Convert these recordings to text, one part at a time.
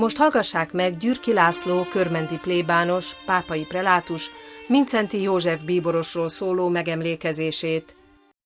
Most hallgassák meg Gyürki László körmenti plébános, pápai prelátus, Mindszenty József bíborosról szóló megemlékezését.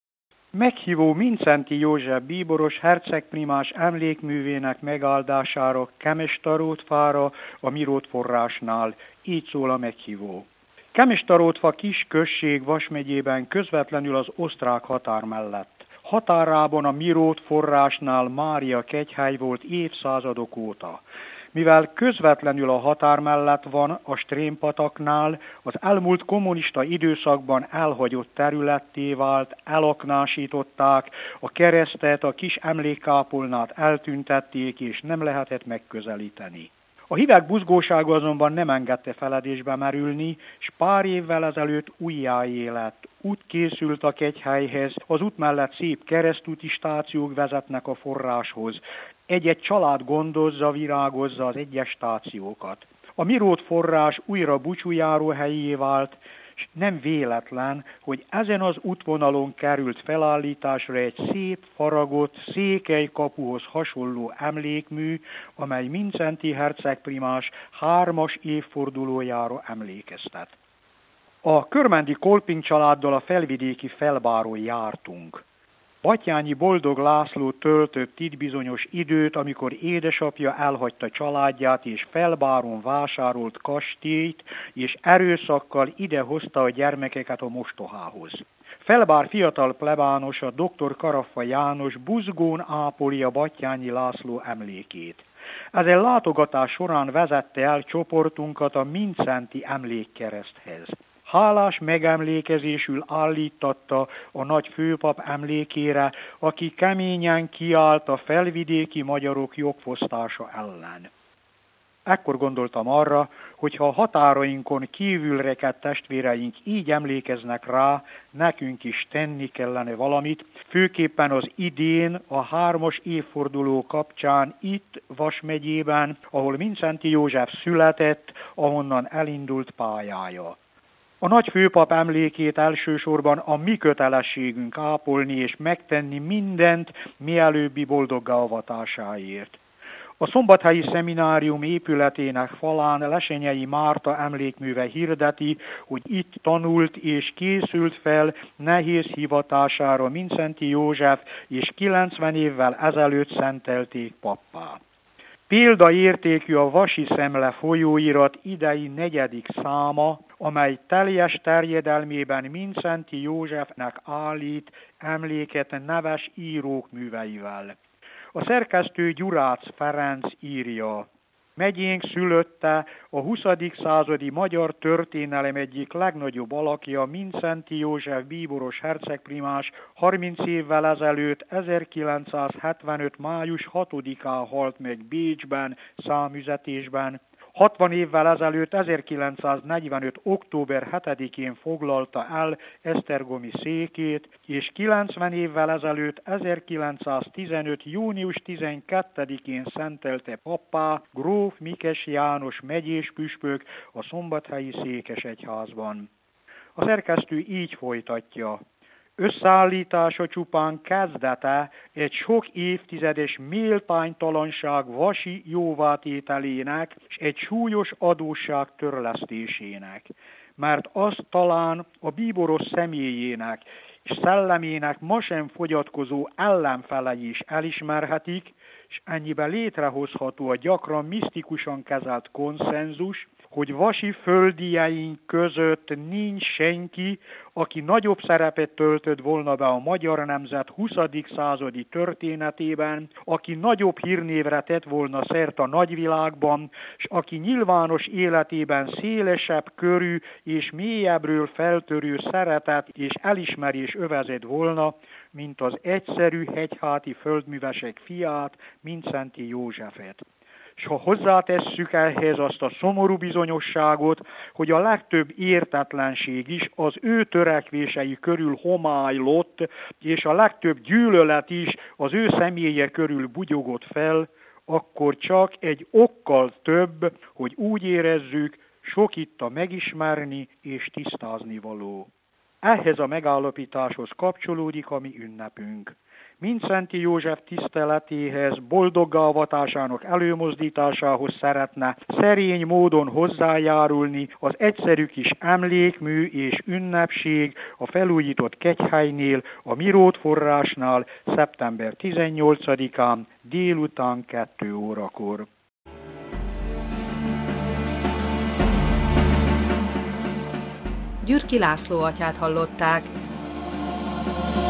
Meghívó Mindszenty József bíboros hercegprimás emlékművének megáldására Kemestarótfára a Mirót forrásnál. Így szól a meghívó. Kemestarótfa kis község Vas megyében, közvetlenül az osztrák határ mellett. Határában a Mirót forrásnál Mária kegyhely volt évszázadok óta. Mivel közvetlenül a határ mellett van, a Strémpataknál az elmúlt kommunista időszakban elhagyott területté vált, elaknásították, a keresztet, a kis emlékkápolnát eltüntették, és nem lehetett megközelíteni. A hívek buzgósága azonban nem engedte feledésbe merülni, s pár évvel ezelőtt újjáélet. Út készült a kegyhelyhez, az út mellett szép keresztúti stációk vezetnek a forráshoz. Egy-egy család gondozza, virágozza az egyes stációkat. A Mirót forrás újra búcsújáró helyé vált, és nem véletlen, hogy ezen az útvonalon került felállításra egy szép, faragott, székely kapuhoz hasonló emlékmű, amely Mindszenty hercegprimás 3. évfordulójára emlékeztet. A körmendi Kolping családdal a felvidéki Felbáron jártunk. Batthyányi Boldog László töltött itt bizonyos időt, amikor édesapja elhagyta családját, és Felbáron vásárolt kastélyt, és erőszakkal idehozta a gyermekeket a mostohához. Felbár fiatal plebánosa dr. Karaffa János buzgón ápolja Batthyányi László emlékét. Ezen látogatás során vezette el csoportunkat a Mindszenty emlékkereszthez. Hálás megemlékezésül állítatta a nagy főpap emlékére, aki keményen kiállt a felvidéki magyarok jogfosztása ellen. Ekkor gondoltam arra, hogy ha a határainkon kívül rekedt testvéreink így emlékeznek rá, nekünk is tenni kellene valamit, főképpen az idén, a 3. évforduló kapcsán itt, Vas megyében, ahol Mindszenty József született, ahonnan elindult pályája. A nagy főpap emlékét elsősorban a mi kötelességünk ápolni és megtenni mindent mielőbbi boldoggá avatásáért. A szombathelyi szeminárium épületének falán Lesenyei Márta emlékműve hirdeti, hogy itt tanult és készült fel nehéz hivatására Mindszenty József, és 90 évvel ezelőtt szentelték pappá. Példaértékű a Vasi Szemle folyóirat idei 4. száma, amely teljes terjedelmében Mindszenty Józsefnek állít emléket neves írók műveivel. A szerkesztő Gyurácz Ferenc írja: megyénk szülötte a 20. századi magyar történelem egyik legnagyobb alakja, Mindszenty József bíboros hercegprimás 30 évvel ezelőtt 1975. május 6-án halt meg Bécsben, számüzetésben. 60 évvel ezelőtt 1945. október 7-én foglalta el esztergomi székét, és 90 évvel ezelőtt 1915. június 12-én szentelte pappá gróf Mikes János megyés püspök a szombathelyi székesegyházban. A szerkesztő így folytatja: összeállítása csupán kezdete egy sok évtizedes méltánytalanság vasi jóvátételének és egy súlyos adósság törlesztésének, mert azt talán a bíboros személyének és szellemének ma sem fogyatkozó ellenfelei is elismerhetik, és ennyiben létrehozható a gyakran misztikusan kezelt konszenzus, hogy vasi földieink között nincs senki, aki nagyobb szerepet töltött volna be a magyar nemzet 20. századi történetében, aki nagyobb hírnévre tett volna szert a nagyvilágban, és aki nyilvános életében szélesebb körű és mélyebbről feltörő szeretet és elismerés övezett volna, mint az egyszerű hegyháti földművesek fiát, Mindszenty Józsefet. És ha hozzátesszük ehhez azt a szomorú bizonyosságot, hogy a legtöbb értetlenség is az ő törekvései körül homálylott, és a legtöbb gyűlölet is az ő személye körül bugyogott fel, akkor csak egy okkal több, hogy úgy érezzük, sok itt a megismerni és tisztázni való. Ehhez a megállapításhoz kapcsolódik a mi ünnepünk. Mindszenty József tiszteletéhez, boldoggá avatásának előmozdításához szeretne szerény módon hozzájárulni az egyszerű kis emlékmű és ünnepség a felújított kegyhelynél, a Mirót forrásnál szeptember 18-án délután 2 órakor. Gyürki László atyát hallották.